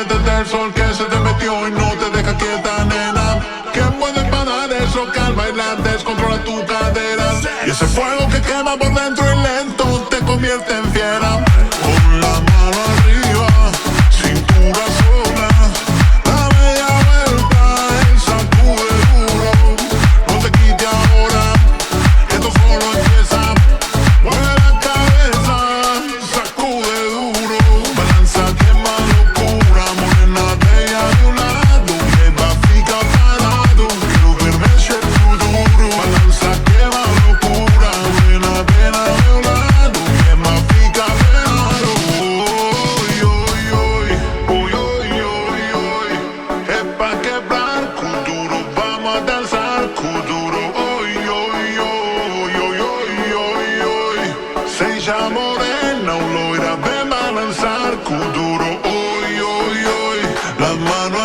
desde el sol que se te metió y no te deja quieta, nena. ¿Qué puedes parar eso que al bailar descontrola tu cadera? Y ese fuego que quema por dentro y lento te convierte en fiera. Con la mano arriba, cintura sola, la media vuelta, el sacude duro. No te quite ahora, esto solo empieza. Mueve la cabeza, sacude duro. Balanza, quema locura, morena bella de un lado, lleva fica parado, quiero ver mexer tu duro. Balanza, quema locura, morena bella de un lado, lleva fica parado. Oy, oy, oy, oy, oy, oy, oy. Es pa' quebrar kuduro, vamos a danzar kuduro. Oy, oy, oy, oy, oy, oy, oy. Seja morena, un loira, ven a lanzar kuduro. Oy, oy, oy. La mano